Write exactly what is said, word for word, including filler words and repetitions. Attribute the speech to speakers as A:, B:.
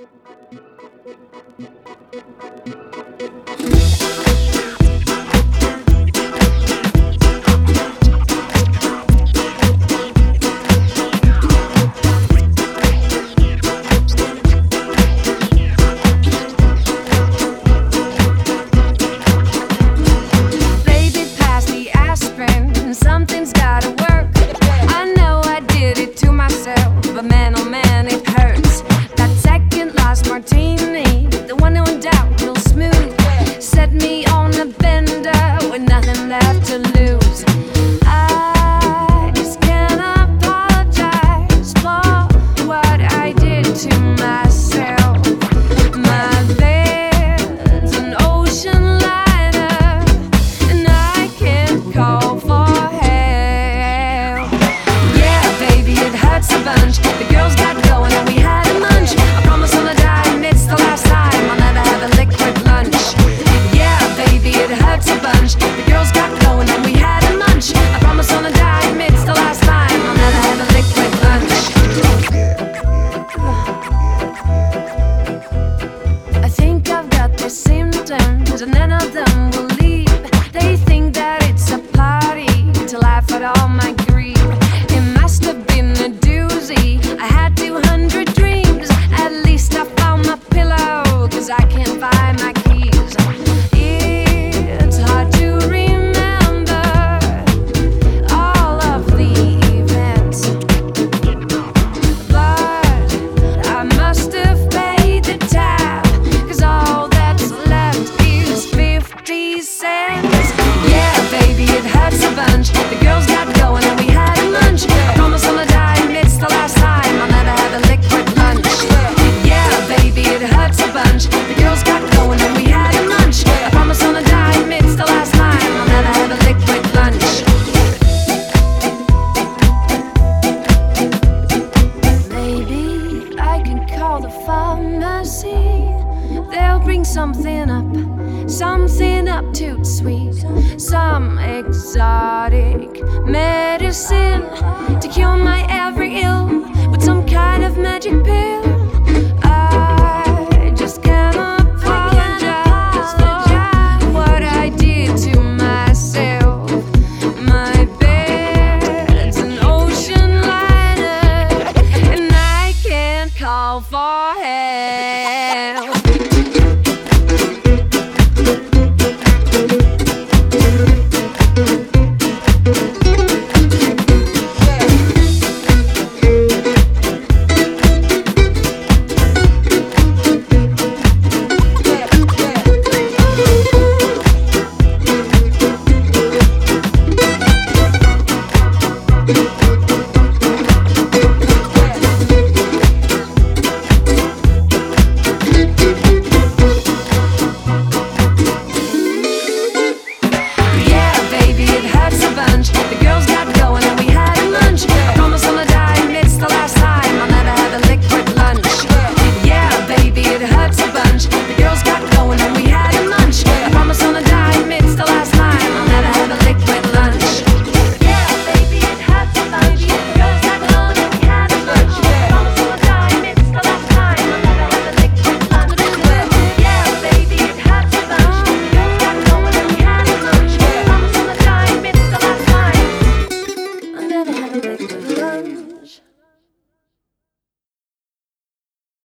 A: Something's gotta work. I know I did it to myself, but man, oh man, it hurts. That second last martini, the one that went down real smooth, set me on a bender with nothing left to lose. I just can't apologize for what I did to myself. My bed's an ocean liner, and I can't call for a bunch. The girls got going and we had a munch. I promise on a dime, it's the last time I'll never have a liquid lunch. Yeah, baby, it hurts a bunch. The girls got going and we had a munch. I promise on a dime, it's the last time I'll never have a liquid lunch. I think I've got the symptoms and none of them will leave. They think that it's a party to laugh at all my grief. It must have been a I had two hundred dreams. At least I found my pillow, cause I can't find my keys. It's hard to remember all of the events, but I must have paid the tab, cause all that's left is fifty cents. Yeah, baby, it hurts a bunch. The girls got going and we had a lunch. I promise on a dime, it's the last time I'll never have a liquid lunch. Yeah, baby, it hurts a bunch. The girls got going and we had a lunch. I promise on a dime, it's the last time I'll never have a liquid lunch. Maybe I can call the pharmacy. They'll bring something up, something up too sweet, some exotic medicine to cure my every ill with some kind of magic pill. I just can't apologize for what I did to myself. My bed's an ocean liner, and I can't call for help.